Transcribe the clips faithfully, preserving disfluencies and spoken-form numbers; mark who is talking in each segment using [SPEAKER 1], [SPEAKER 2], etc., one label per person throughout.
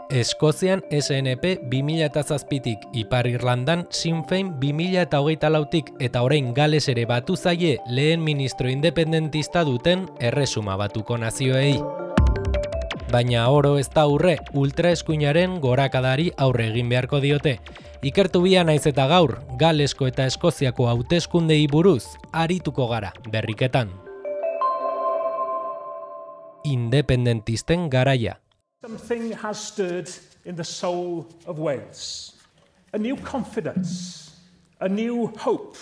[SPEAKER 1] Eskozian S N P bi mila zazpitik, Ipar Irlandan Sinn Féin bi mila hogeita lautik eta orain Gales ere batu zaie lehen ministro independentista duten Erresuma Batuko nazioei. Baina oro ez da aurre, ultraeskuinaren gorakadari aurre egin beharko diote. Ikertu bia naiz eta gaur, Galesko eta Eskoziako hauteskundei buruz arituko gara berriketan. Independentisten garaia.
[SPEAKER 2] Something has stirred in the soul of Wales. A new confidence, a new hope,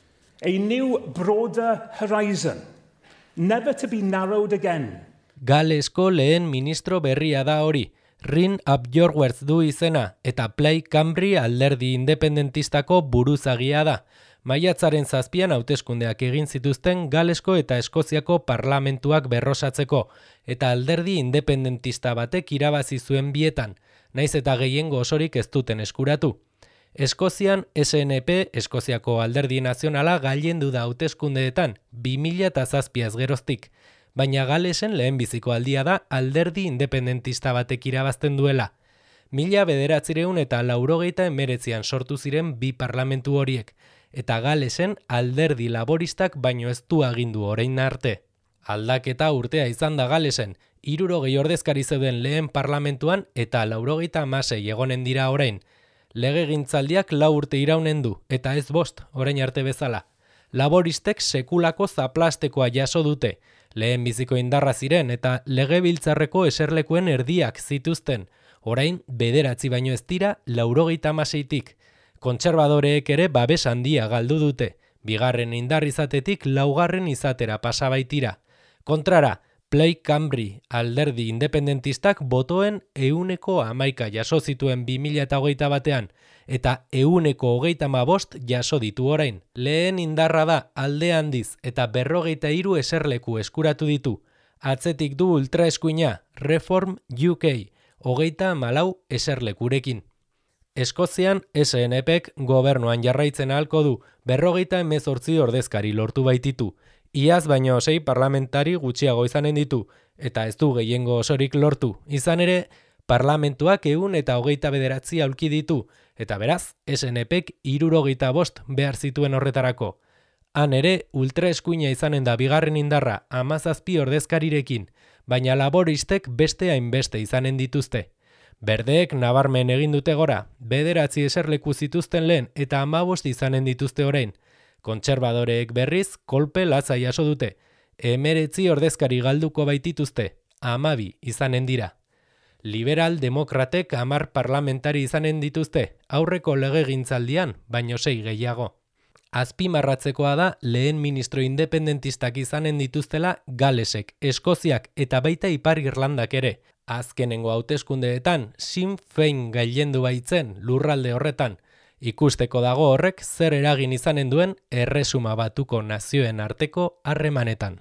[SPEAKER 2] a new broader horizon, never to be narrowed again.
[SPEAKER 1] Galesko lehen ministro berria da hori. Rhin ap Jorwerth du izena eta Plaid Cymru alderdi independentistako buruzagia da. Maiatzaren zazpian hauteskundeak egin zituzten Galesko eta Eskoziako parlamentuak berrosatzeko, eta alderdi independentista batek irabazi zuen bietan, naiz eta gehiengo osorik ez duten eskuratu. Eskozian S N P, Eskoziako alderdi nazionala gailendu da hauteskundeetan bi mila zazpiaz geroztik, baina Galesen lehenbiziko aldia da alderdi independentista batek irabazten duela. Mila bederatzireun eta laurogeita emeretzian sortu ziren bi parlamentu horiek, eta Galesen alderdi laboristak baino ez du agindu orain arte. Aldaketa urtea izan da Galesen, hirurogei ordezkari zeuden lehen parlamentuan eta laurogeita hamasei egonen dira orain. Legegintzaldiak lau urte iraunen du, eta ez bost, orain arte bezala. Laboristek sekulako zaplastekoa jaso dute, lehen biziko indarra ziren eta legebiltzarreko eserlekuen erdiak zituzten, orain bederatzi baino ez dira laurogeita hamaseitik. Kontserbadoreek ere babes handia galdu dute, bigarren indar izatetik laugarren izatera pasabaitira. Kontrara, Plaid Cymru alderdi independentistak botoen ehuneko hamaika jaso zituen bi mila hogeita batean, eta ehuneko hogeita hamabost jaso ditu orain. Lehen indarra da alde handiz eta berrogeita hiru eserleku eskuratu ditu. Atzetik du ultraeskuina, Reform U K, hogeita hamalau eserlekurekin. Eskozian S N Pek gobernuan jarraitzen ahalko du, berrogeita hemezortzi ordezkari lortu baititu. Iaz baino sei parlamentari gutxiago izanen ditu, eta ez du gehiengo osorik lortu. Izan ere, parlamentuak ehun eta hogeita bederatzi aulki ditu, eta beraz, S N Pek hirurogeita bost behar zituen horretarako. Han ere, ultraeskuina izanen da bigarren indarra hamazazpi ordezkarirekin, baina laboristek beste hainbeste izanen dituzte. Berdeek nabarmen egin dute gora, bederatzi eserleku zituzten lehen eta hamabost izanen dituzte orain. Kontserbadoreek berriz kolpe latza jaso dute, emeretzi ordezkari galduko baitituzte, hamabi izanen dira. Liberal demokratek hamar parlamentari izanen dituzte, aurreko legegintzaldian, baino sei gehiago. Azpimarratzekoa da lehen ministro independentistak izanen dituztela Galesek, Eskoziak eta baita Ipar Irlandak ere. Azkenengo hauteskundeetan Sinn Féin gailendu baitzen lurralde horretan. Ikusteko dago horrek zer eragin izanen duen Erresuma Batuko nazioen arteko harremanetan.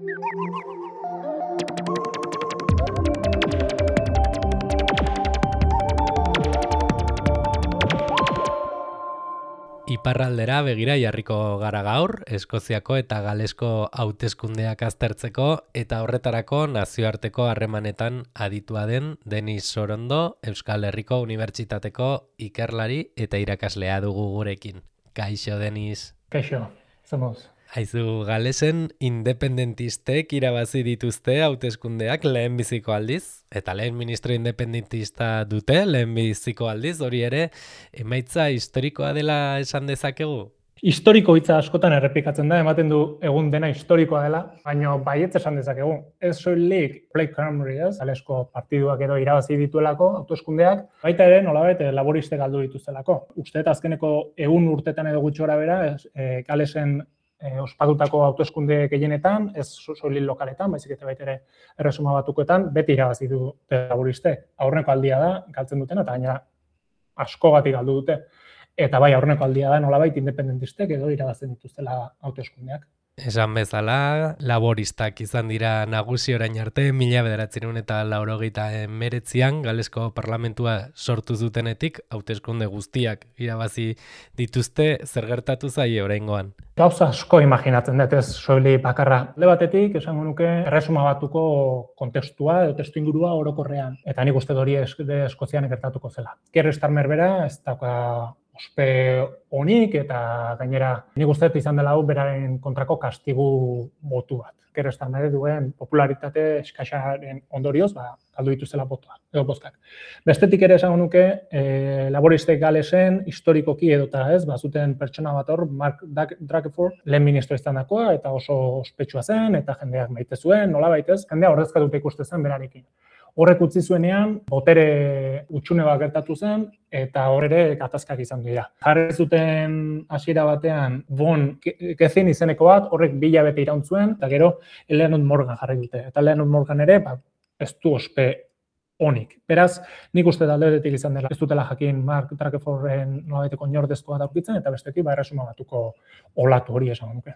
[SPEAKER 1] Iparraldera begira jarriko gara gaur, Eskoziako eta Galesko hauteskundeak aztertzeko eta horretarako nazioarteko harremanetan aditua den Denis Sorondo, Euskal Herriko Unibertsitateko ikerlari eta irakaslea dugu gurekin. Kaixo, Denis.
[SPEAKER 3] Kaixo, somos.
[SPEAKER 1] Aizu, Galesen independentistek irabazi dituzte hauteskundeak lehenbiziko aldiz, eta lehen ministro independentista dute lehenbiziko aldiz, hori ere emaitza historikoa dela esan dezakegu?
[SPEAKER 3] Historiko hitza askotan errepikatzen da, ematen du egun dena historikoa dela, baina baietz esan dezakegu. Ez soilik Plaid Cymru, ez, Galesko partiduak edo irabazi dituelako hauteskundeak, baita ere nolabait laboristek galdu dituztelako. Uste eta azkeneko egun urtetan edo gutxi gorabehera, e, Galesen E, ospatutako hauteskunde gehienetan, ez soilik lokaletan, baizik eta baita ere Erresuma Batukoetan, beti irabazi du laboristek. Aurreneko aldia da, galtzen dutena, eta gainera askogatik galdu dute. Eta bai, aurreneko aldia da nolabait independentistek edo irabazten dituztela hauteskundeak.
[SPEAKER 1] Esan bezala, laboristak izan dira nagusi orain arte, mila bederatziehun eta laurogeita hemeretzian Galesko parlamentua sortu zutenetik, hauteskunde guztiak irabazi dituzte, zer gertatu zaie oraingoan?
[SPEAKER 3] Gauza asko imaginatzen dut, ez soili bakarra. Alde batetik, esango nuke, erresuma batuko kontekstua edo testu ingurua orokorrean. Eta nik uste hori Eskozian gertatuko zela. Keir Starmer bera, ez dauka ospe honik eta gainera nik uste izan dela hau beraren kontrako kastigu botu bat. Keir Starmer duen popularitate eskasaren ondorioz, ba, galdu dituzela botuak, edo bozkak. Bestetik ere esango nuke, e, laboristek Galesen historikoki edota ez, ba, zuten pertsona bat hor, Mark Drakeford, lehen ministro izandakoa eta oso ospetsua zen, eta jendeak maite zuen, nola baitez, jendea ordezkatuta ikuste zen berarekin. Horrek utzi zuenean, botere utxune bat gertatu zen, eta hor ere gatazkak izan dira. Jarri zuten hasiera batean Von Gethin izeneko bat, horrek bi hilabete iraun zuen, eta gero Eleanor Morgan jarri dute. Eta Eleanor Morgan ere, ba, ez du ospe onik. Beraz, nik uste aldetik izan dela, ez dutela jakin Mark Drakeforden nolabaiteko inordezko bat aurkitzen, eta bestetik ba, erresuma batuko olatu hori esan nuke.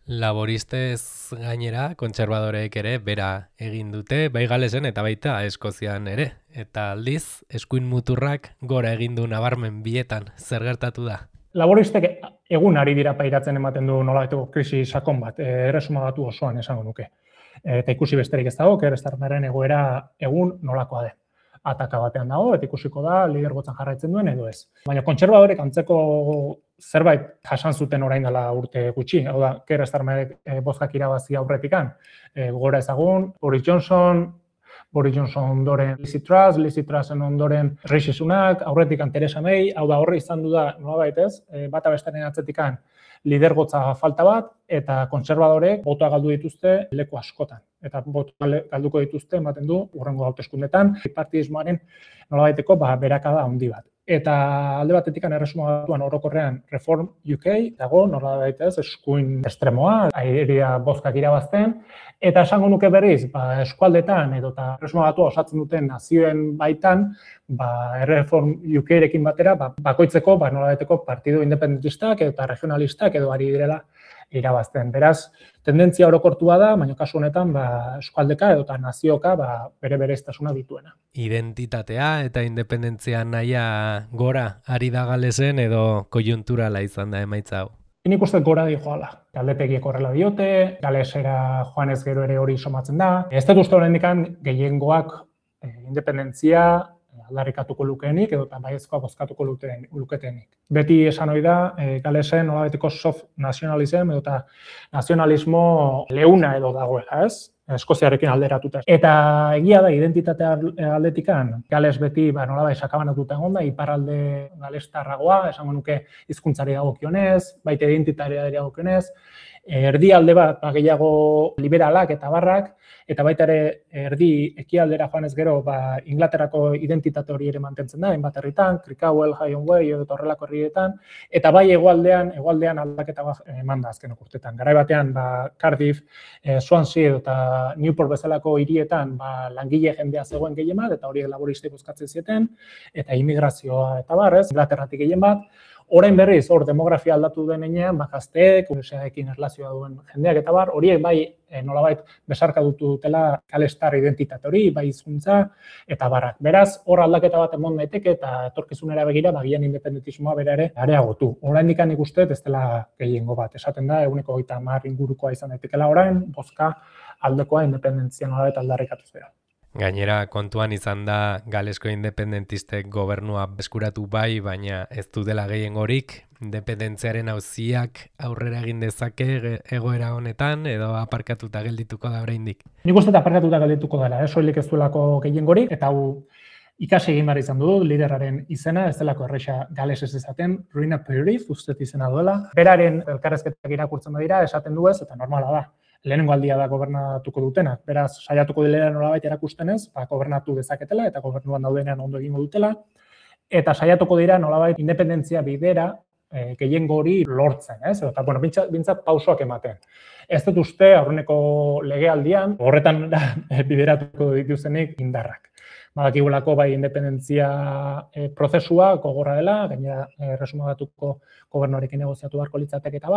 [SPEAKER 1] Laboristez gainera, kontserbadoreek ere bera egin dute, bai Galesen eta baita Eskozian ere. Eta aldiz, eskuin muturrak gora egin du nabarmen bietan, zer gertatu da?
[SPEAKER 3] Laboristek egun ari dira pairatzen ematen du nolabaiteko krisi sakon bat, erresuma batu osoan esango nuke. Eta ikusi besterik ez dago, Keir Starmeren egoera egun nolakoa den. Ataka batean dago, eta ikusiko da, lidergotzan jarraitzen duen edo ez. Baina kontserbadorek antzeko zerbait jasan zuten orain dela urte gutxi. Hau da, Keir Starmerek e, bozkak irabazi aurretikan. E, gora ezagun, Boris Johnson, Boris Johnson ondoren Liz Truss, Liz Trussen ondoren Rishi Sunak, aurretikan Theresa May, hau da horre izan du da, nolabait ez, e, bata bestaren atzetikan lidergotza falta bat, eta kontserbadorek botoa galdu dituzte leku askotan. Eta botoa galduko dituzte, ematen du, hurrengo hauteskundetan, partidismoaren nolabaiteko ba, berakada handi bat. Eta alde batetik erresuma batuan orokorrean Reform U K dago, nolabait ez, eskuin estremoa, airea bozkak irabazten, eta esango nuke berriz, ba, eskualdetan edo eta erresuma batua osatzen duten nazioen baitan, ba, Reform U K-rekin batera, ba, bakoitzeko, ba, nolabaiteko partidu independentistak edo eta regionalistak edo ari direla irabazten. Beraz, tendentzia orokortua da, baina kasu honetan ba, eskualdeka edo eta nazioka ba, bere bereiztasuna dituena.
[SPEAKER 1] Identitatea eta independentzia nahia gora ari da Galesen edo koiunturala izan da emaitza hau?
[SPEAKER 3] Nik uste gora di joala. Galdetegiek horrela diote, Galesera joanez gero ere hori somatzen da. Ez dut uste horrendikan gehiengoak eh, independentzia aldarrikatuko lukeenik edo eta baiezkoa bozkatuko luketenik. Beti esan hori da, e, Galesen nolabaiteko soft nationalism edo eta nazionalismo leuna edo dagoela, ez? Eskoziarekin alderatuta. Eta egia da, identitatea aldetikan, Gales beti ba, nolabait sakabanatuta egon da, iparralde galestarragoa, esango nuke hizkuntzari dagokionez, baita identitatea dagokionez, erdi alde bat ba, gehiago liberalak eta barrak, eta baita ere erdi ekialdera joanez gero ba, Inglaterrako identitate hori ere mantentzen da, hainbat herritan, Crickhowell, Highway edo horrelako herrietan, eta bai hegoaldean, hegoaldean aldaketa bat eman da azken urtetan. Garai batean ba, Cardiff, eh, Swansea edo eta Newport bezalako hirietan ba, langile jendea zegoen gehien bat, eta horiek laboristek bozkatzen zieten, eta immigrazioa eta barrez, Inglaterratik gehien bat. Orain berriz, hor demografia aldatu denean, ba, gazteek, unibertsitateekin erlazioa duen jendeak eta bar, horiek bai e, nolabait besarkatutu dutela galestar identitate hori, bai hizkuntza eta barrak. Beraz, hor aldaketa bat emon daiteke eta etorkizunera begira, bagian independentismoa bera ere areagotu. Oraindik nik uste ez dela gehiengo bat. Esaten da, eguneko hogeita hamar ingurukoa izan daitekela orain, bozka aldekoa independentzia nolabait aldarrikatu zera.
[SPEAKER 1] Gainera, kontuan izan da Galesko independentistek gobernua eskuratu bai, baina ez du dela gehiengorik, independentziaren auziak aurrera egin dezake egoera honetan edo aparkatuta geldituko da oraindik.
[SPEAKER 3] Nik uste aparkatuta geldituko dela, eh? Soilik ez duelako gehiengorik, eta hau ikasi egin behar izan du, liderraren izena, ez delako erresa Gales ez esaten, Ruina Perif, ustez izena duela. Beraren elkarrezketak irakurtzen badira, esaten du ez, eta normala da. Lehenengo aldia da gobernatuko dutenak. Beraz, saiatuko dilera nolabait erakustenez, ba, gobernatu dezaketela eta gobernuan daudenean ondo egingo dutela. Eta saiatuko dira nolabait independentzia bidera e, gehiengo hori lortzen, ez? Eta, bueno, bintzat, bintzat pausoak ematen. Ez dut uste aurreneko legealdian, horretan bideratuko dituzenik indarrak. Badakigulako bai independentzia e, prozesua gogorra dela, gainera erresuma batuko gobernuarekin negoziatu beharko litzateke eta bar,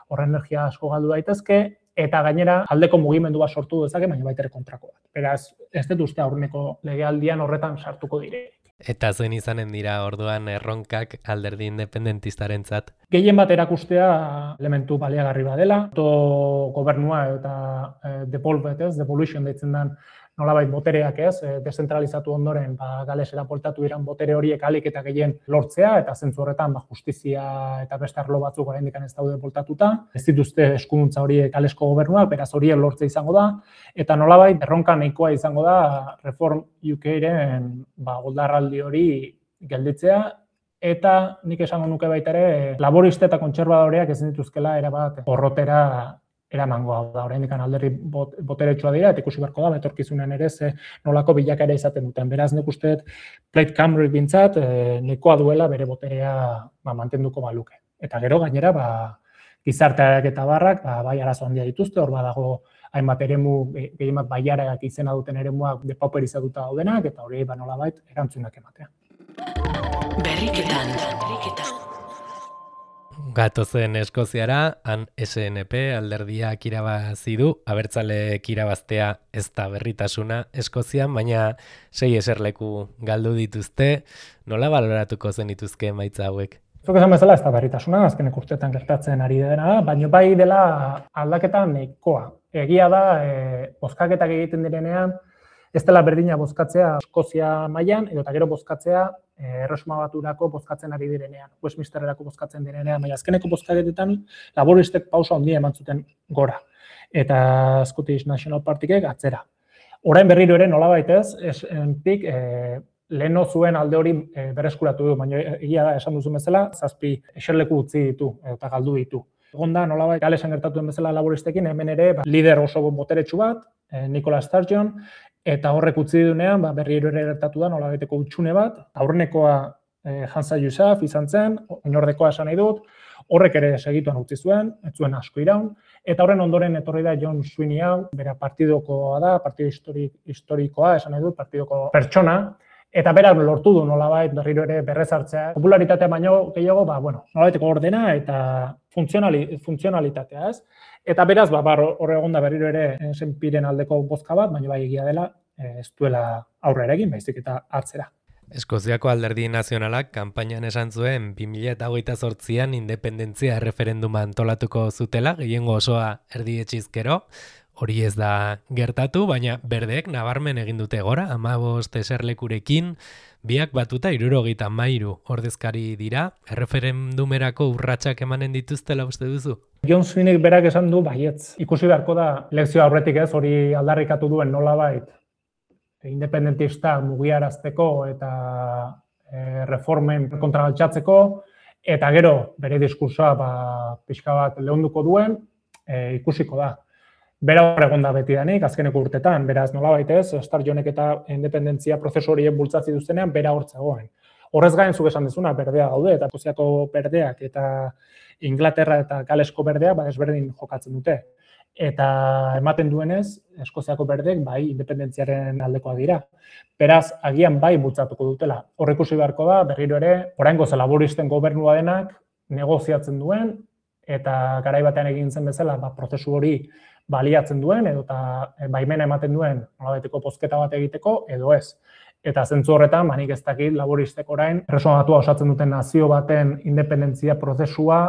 [SPEAKER 3] horren energia asko galdu daitezke, eta gainera aldeko mugimendua sortu dezake, baina baita ere kontrako bat. Beraz, ez dut uste aurreneko legealdian horretan sartuko dire.
[SPEAKER 1] Eta zen izanen dira orduan erronkak alderdi independentistarentzat?
[SPEAKER 3] Gehien bat erakustea elementu baliagarri badela, autogobernua eta eh, devolvet, ez, devolution deitzen den nolabait botereak ez, dezentralizatu ondoren ba, galesera poltatu iran botere horiek alik eta gehien lortzea, eta zentzu horretan ba, justizia eta beste arlo batzuk oraindik ez daude poltatuta. Ez dituzte eskuduntza horiek galesko gobernuak, beraz horiek lortze izango da, eta nolabait erronka nahikoa izango da Reform U K-ren ba, goldarraldi hori gelditzea, eta nik esango nuke baita ere laboriste eta kontserbadoreak ezin dituzkela erabat porrotera eramango hau da, oraindik alderdi bot, boteretsua dira, eta ikusi beharko da, etorkizunean ere ze nolako bilakaera izaten duten. Beraz, nik uste Plaid Cymru bintzat, e, nahikoa duela bere boterea ba, mantenduko baluke. Eta gero gainera, ba, gizarteak eta barrak, ba, bai arazo handia dituzte, hor badago hainbat eremu, gehien bat baiarak izena duten eremuak depauperizatuta daudenak, eta hori ba, nolabait erantzunak ematea.
[SPEAKER 4] Berriketan, berriketan.
[SPEAKER 1] Gatozen Eskoziara, han S N P alderdiak irabazi du, abertzaleek irabaztea ez da berritasuna Eskozian, baina sei eserleku galdu dituzte. Nola baloratuko zenituzke emaitza hauek?
[SPEAKER 3] Zuk esan bezala ez da berritasuna, azkenek urteetan gertatzen ari dena, baina bai dela aldaketa nahikoa. Egia da, e, bozkaketak egiten direnean, ez dela berdina bozkatzea Eskozia mailan edo eta gero bozkatzea Erresuma Baturako bozkatzen ari direnean, Westminstererako bozkatzen direnean, baina azkeneko bozkaketetan laboristek pausa handia eman zuten gora, eta Scottish National Partykek atzera. Orain berriro ere nolabait ez, esentik e, leheno zuen alde hori e, berreskuratu du, baina egia da esan duzu bezala, zazpi eserleku utzi ditu eta galdu ditu. Egon da nolabait Galesen gertatuen bezala laboristekin, hemen ere ba, lider oso boteretsu bat, e, Nicola Sturgeon, eta horrek utzi dunean, ba, berriro ere gertatu da nolabaiteko hutsune bat, aurrenekoa eh, Hansa Yousaf izan zen, oinordekoa esan nahi dut, horrek ere segituan utzi zuen, ez zuen asko iraun, eta horren ondoren etorri da John Sweeney hau, bera partidokoa da, partido historik, historikoa esan nahi dut, partidoko pertsona, eta berak lortu du nolabait berriro ere berrezartzea. Popularitatea baino gehiago, ba, bueno, nolabaiteko ordena eta funtzionali, funtzionalitatea, ez? Eta beraz, ba, hor egon da berriro ere senpiren aldeko bozka bat, baina bai egia dela, ez duela aurrera egin, baizik eta atzera.
[SPEAKER 1] Eskoziako Alderdi Nazionalak kanpainan esan zuen bi mila hogeita zortzian independentzia erreferenduma antolatuko zutela, gehiengo osoa erdietsizkero, hori ez da gertatu, baina berdeek nabarmen egin dute gora, hamabost eserlekurekin, biak batuta hirurogeita hamairu ordezkari dira, erreferendumerako urratsak emanen dituztela uste duzu?
[SPEAKER 3] John Sweeney berak esan du baietz. Ikusi beharko da, elekzio aurretik ez, hori aldarrikatu duen nolabait, independentista mugiarazteko eta e, reformen kontragaltzatzeko, eta gero bere diskursoa ba, pixka bat lehunduko duen, e, ikusiko da. Bera hor egon da beti danik, azkeneko urtetan, beraz nolabait ez, Sturgeonek eta independentzia prozesu horiek bultzatzi duztenean, bera hor zegoen. Horrez gain zuk esan dezuna, berdea daude, eta Eskoziako berdeak eta Inglaterra eta Galesko berdeak ba, desberdin jokatzen dute. Eta ematen duenez, Eskoziako berdeek bai independentziaren aldekoa dira. Beraz, agian bai bultzatuko dutela. Hor ikusi beharko da, berriro ere, oraingoz laboristen gobernua denak negoziatzen duen, eta garai batean egin zen bezala, ba, prozesu hori baliatzen duen, edo eta baimena ematen duen nolabaiteko bozketa bat egiteko, edo ez. Eta zentzu horretan, banik ez dakit laboristek orain, Erresuma Batua osatzen duten nazio baten independentzia prozesua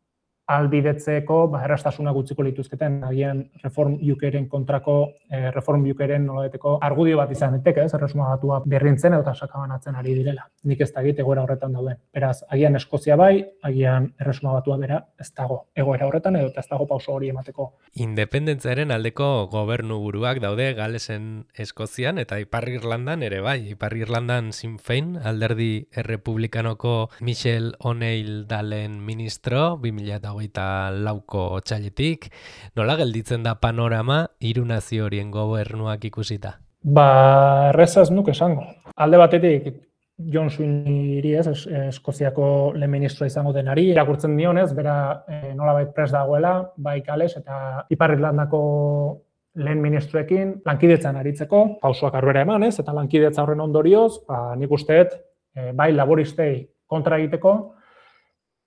[SPEAKER 3] albidetzeko ba, erraztasuna gutziko lituzketen, agian Reform U K-ren kontrako, eh, Reform U K-ren nolabaiteko argudio bat izan daiteke, ez, Erresuma Batua berrintzen eta sakabanatzen ari direla. Nik ez dakit egoera horretan dauden. Beraz, agian Eskozia bai, agian Erresuma Batua bera ez dago egoera horretan edo ez dago pauso hori emateko.
[SPEAKER 1] Independentziaren aldeko gobernu buruak daude Galesen Eskozian eta Ipar Irlandan ere bai. Ipar Irlandan Sinn Féin, alderdi errepublikanoko Michelle O'Neill dalen ministro, bi mila hogeita lauko otsailetik, nola gelditzen da panorama hiru nazio horien gobernuak ikusita?
[SPEAKER 3] Ba, errezaz nuk esango. Alde batetik, John Sweeney ez, Eskoziako lehen ministroa izango denari, irakurtzen dionez, bera e, nolabait prest dagoela, bai Gales eta Ipar Irlandako lehen ministroekin lankidetzan aritzeko, pausoak aurrera emanez, eta lankidetza horren ondorioz, ba, nik usteet, e, bai laboristei kontra egiteko,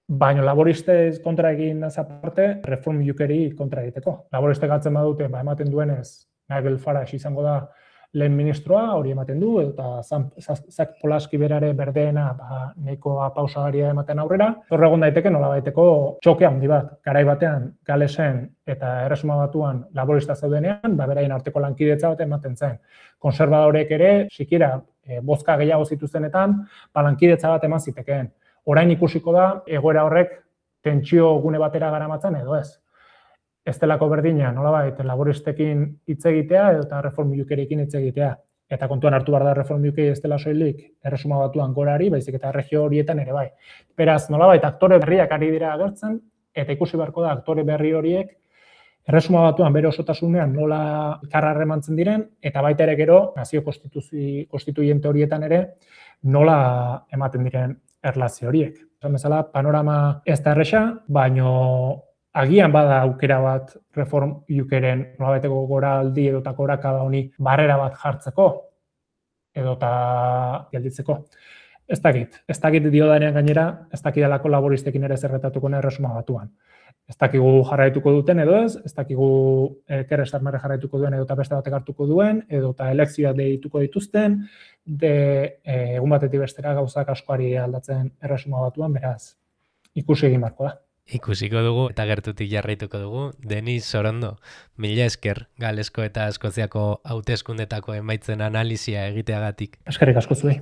[SPEAKER 3] baina laboristez kontra egin aparte, Reform U K-ri kontra egiteko. Laboristek atzen badute, ba, ematen duenez, Nigel Farage izango da lehen ministroa, hori ematen du, eta Zak Polaski berare berdeena ba, nahiko pausagaria ematen aurrera. Hor egon daiteke nola baiteko txoke handi bat. Garai batean Galesen eta Erresuma Batuan laborista zeudenean, ba, beraien arteko lankidetza bat ematen zen. Konservadorek ere, sikiera, e, bozka gehiago zituztenetan, ba, lankidetza bat eman zitekeen. Orain ikusiko da, egoera horrek tentsio gune batera garamatzen edo ez. Ez delako berdina, nolabait, laboristekin hitz egitea eta Reform U K-rekin hitz egitea. Eta kontuan hartu behar da Reform U K ez dela soilik Erresuma Batuan gorari, baizik eta erregio horietan ere bai. Beraz, nolabait, aktore berriak ari dira agertzen, eta ikusi beharko da aktore berri horiek Erresuma Batuan bere osotasunean nola karrarremantzen diren, eta baita ere gero, nazio konstituiente horietan ere, nola ematen diren erlazio horiek. Esan bezala, panorama ez da erresa, baino agian bada aukera bat Reform U K-ren nolabaiteko gora aldi edota gorakada honi barrera bat jartzeko edota gelditzeko. Ez dakit, ez dakit diodanean gainera, ez dakidalako laboristekin ere zerretatuko Erresuma Batuan. Ez dakigu jarraituko duten edo ez, ez dakigu Keir Starmer jarraituko duen edota beste batek hartuko duen, edota elekzioak deituko dituzten, de egun batetik bestera gauzak askoari aldatzen Erresuma Batuan, beraz, ikusi egin beharko da.
[SPEAKER 1] Ikusiko dugu eta gertutik jarraituko dugu. Denis Sorondo, mila esker Galesko eta Eskoziako hauteskundetako emaitzen analizia egiteagatik.
[SPEAKER 3] Eskerrik asko zuei.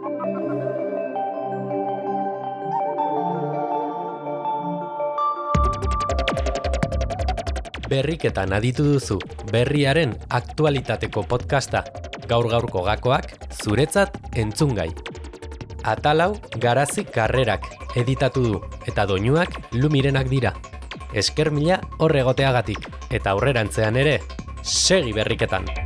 [SPEAKER 1] Berriketan aditu duzu berriaren aktualitateko podcasta. Gaur-gaurko gakoak zuretzat entzungai. Atalau Garazi Karrerak editatu du eta doinuak Lumirenak dira. Esker mila hor egoteagatik eta aurrerantzean ere segi berriketan.